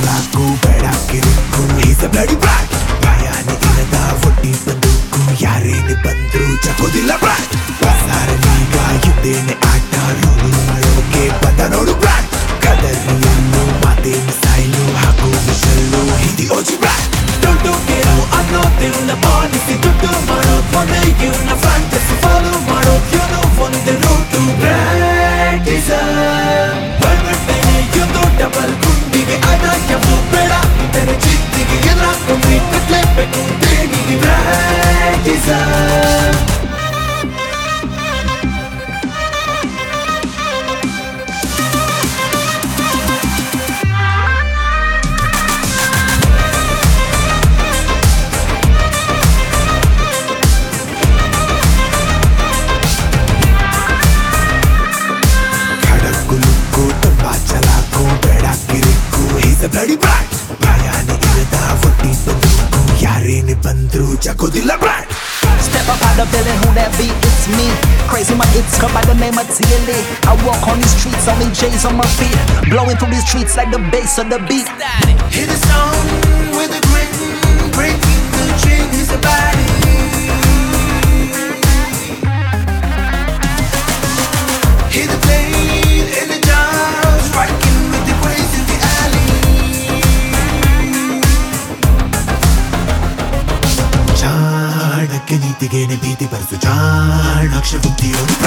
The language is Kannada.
ಚಲಾಕು ಬೇಡ ಕಿರಿಕು ಈಸ್ ಅ ಬ್ಲಡಿ ಬ್ರಾಟ್ ಭಯಾನಿ ಇರದ ಒಟ್ಟಿ ಬಂದೂಕು ಯಾರೇನೆ ಬಂದ್ರು ಚಕೋದಿಲ್ಲ ಬ್ರಾಟ್ ಬಸಾರನೀಗ ಇದ್ದೇನೆ ಆಟ ರೂಲು ಮಾಡೋಕೆ ಬಂದ ನೋಡು ಬ್ರಾಟ್ ಕದರಿಯನ್ನು ಮಾತೇನು ಸಾಯ್ಲು ಹಾಕು ಮಿಷಲ್ಲು ಹಿಂದಿ ಓಜಿ ಬ್ರಾಟ್ ದುಡ್ಡು ಕೇಳು ಅನ್ನೋದಿಲ್ಲ ಪಾಲಿಸಿ ದುಡ್ಡು ಮಾಡೋದು ಒಂದೇ ಇವನ ಫ್ಯಾಂಟಸಿ ಫಾಲೋ ಮಾಡೋದು ಏನೋ ಒಂದೇ ರೂಟು ಬ್ರಾಟಿಸಮ್ ಬರ್ಬಟ್ಟೇನೆ ಎಂದು ಡಬಲ್ ಗುಂಡಿಗೆ ಆದಾಯವು ಬೇಡ ಇತರೆ ಚಿತ್ತಿಗೆ ಎದುರಾಕೊಂಡು ಕಟ್ಲೇಬೇಕು ದೇಣಿಗೆ ಬ್ರಾಟಿಸಮ್ ಬ್ಲಡಿ ಬ್ರಾಟ್ ಭಯಾನಿ ಇರದ ಒಟ್ಟಿ ಬಂದೂಕು ಯಾರೇನೆ ಬಂದ್ರು ಚಕೋದಿಲ್ಲ brat Step up out the building, who that be? It's me. Crazy, my it's come by the name of TLA. I walk on these streets, only J's on my feet. Blowing through these streets like the bass of the beat. Hit a song with a grin, breaking the chain is a body. Hit the blade in the jar, striking with the crazy in the alley. Chanakya ನೀತಿಗೇನೆ ಭೀತಿ ಬರೆಸು ಚಾಣಾಕ್ಷ ಬುದ್ಧಿಯೋನು